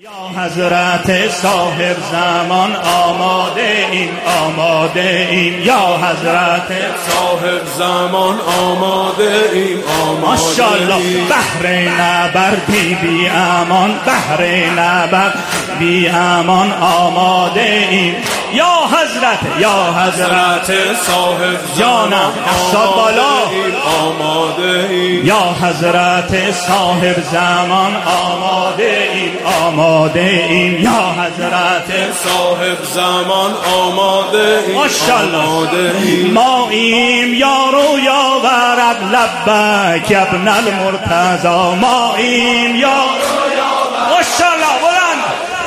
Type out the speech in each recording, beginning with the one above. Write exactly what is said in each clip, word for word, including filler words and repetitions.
یا حضرت صاحب زمان آماده ایم آماده ایم یا حضرت صاحب زمان آماده ایم آماده ماشاءالله. بحر نبردی بی امان بحر نبرد بی امان آماده ایم یا حضرت یا حضرت صاحب جانم دستات بالا آماده ایم یا حضرت صاحب زمان آماده ایم آماده ایم یا حضرت صاحب زمان آماده ایم ماشاءالله. ما ایم یار و یاورت لبک ابن المرتضی ما ایم یار و یاورت ماشاءالله بلند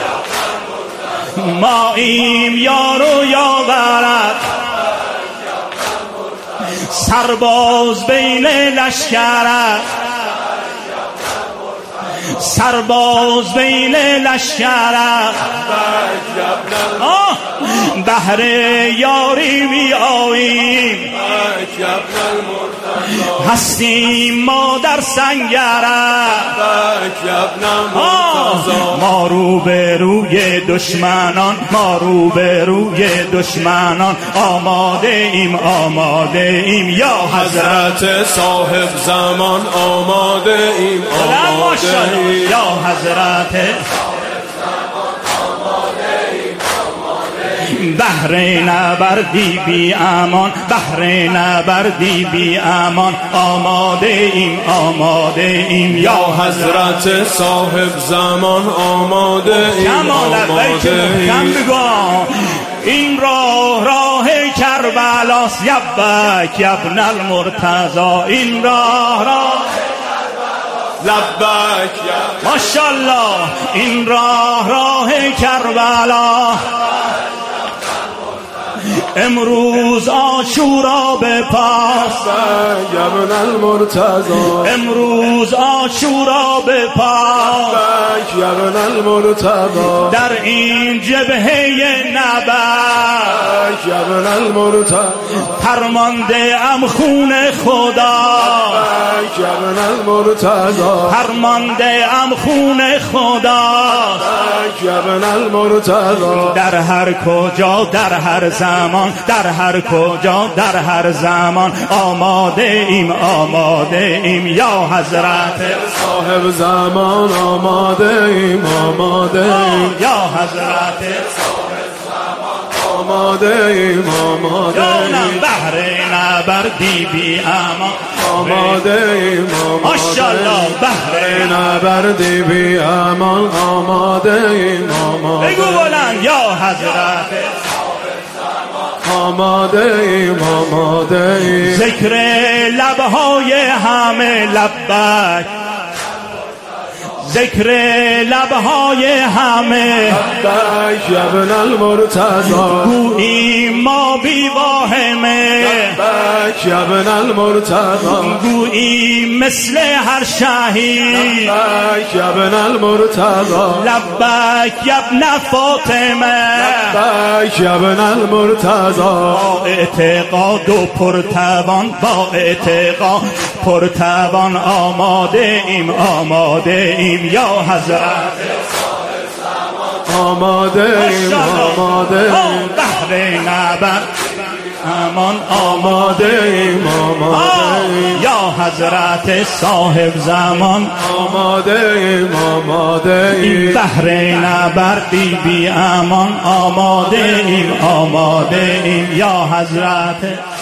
ما ایم یار و یاورت سرباز بین لشکرت سرباز بین لشکرت بهر یاری می آییم هستیم ما در سنگرت ما رو به روی دشمنان ما رو به روی دشمنان آماده ایم آماده ایم یا حضرت صاحب زمان آماده ایم آماده ایم یا حضرت بحر نبردی بی امان بحر نبردی بی امان آماده ایم آماده ایم یا حضرت صاحب زمان آماده ایم آماده ایم این راه راه کربلاست یبک ابن المرتضی این راه راه لبک ماشاءالله این راه راه کربلا امروز عاشورا به پاس ابن المرتضی امروز عاشورا به پاس ابن المرتضی در این جبهه نبرد ابن المرتضی فرمانده ام خون خدا ابن المرتضی فرمانده ام خون خدا ابن المرتضی در هر کجا در هر زمان در هر کجا در هر زمان آماده ایم آماده ایم یا حضرت صاحب زمان آماده ایم آماده ایم یا حضرت آماده ایم آماده ایم بحر نبردی بی امان آماده ایم ماشاءالله بحر نبردی بی امان آماده ایم آماده بگو بلند یا حضرت آماده ایم آماده ایم ذکر لبهای همه لبک ذکر لبهای همه لبک ابن المرتضی گوییم ما بی واهمه لبک ابن المرتضی گوییم مثل هر شهید لبک ابن المرتضی لبک ابن فاطمه لبک ابن المرتضی با اعتقاد و پرتوان با اعتقاد پرتوان آماده ایم آماده ایم یا حضرت آماده ایم آماده ایم بحر نبرد امان آماده ایم آماده ایم یا حضرت صاحب زمان آماده ایم آماده ایم بحر نبردی بی امان آماده ایم آماده ایم یا حضرت